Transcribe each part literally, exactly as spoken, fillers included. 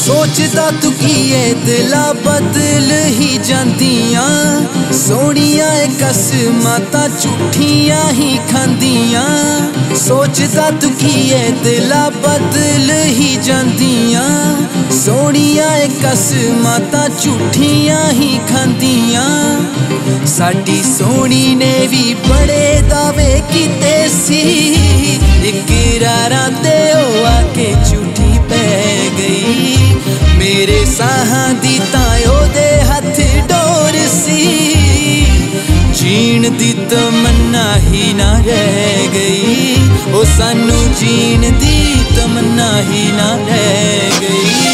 सोचदा तू कीए दिला बदल ही जांदियां, सोनिया कसमां तां झूठियां ही खांदियां। सोचदा तू कीए दिला बदल ही जांदियां, सोनिया कसमां तां झूठियां ही खांदियां। साडी सोनी ने भी बड़े दावे कीते सी, इकरारां ते ओ आके झूठी पै गई। मेरे साहां दी तां ओदे हथ डोर सी, जीण दी तमन्ना ही ना रह गई। ओ सानू जीण दी तमन्ना ही ना रह गई।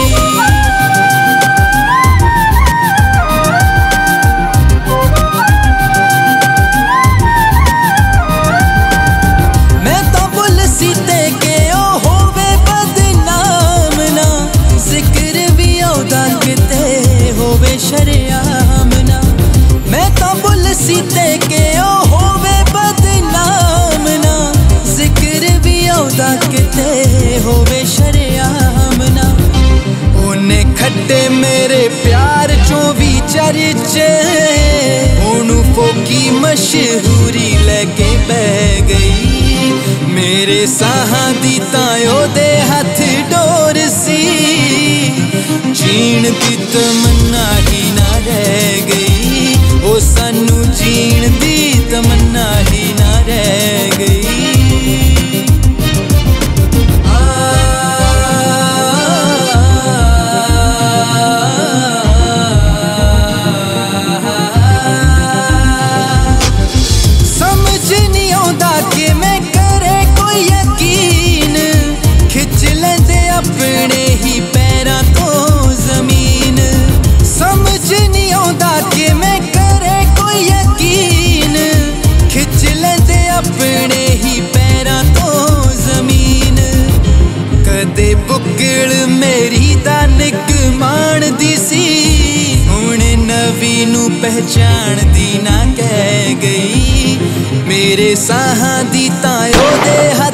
शरेआम ना मैं तां भुल सी ते के ओ होवे बदनाम ना, जिक्र भी औदा किते होवे शरेआम ना। ओने खड्डे मेरे प्यार चों भी चर्चे, ओनू फोकी मशहूरी लेके बह गई। मेरे साहां दी तां ओदे हथ डोर सी, जीण दी तमन्ना ही ना रह गई। ओ सानू जीण दी तमन्ना ही ना रह गई। समझ नहीं आउंदा कि मैं करे कोई यकीन, खिच लेंदे अपने ही पैरां तो जमीन। समझ नहीं आउंदा कि मैं करे कोई यकीन, खिच लेंदे अपने ही पैरां तो जमीन। कदे बुक्कल मेरी दा निक माणदी सी, हुण नवी नू पहचान दी ना कह गई। मेरे साहां दी तां ओदे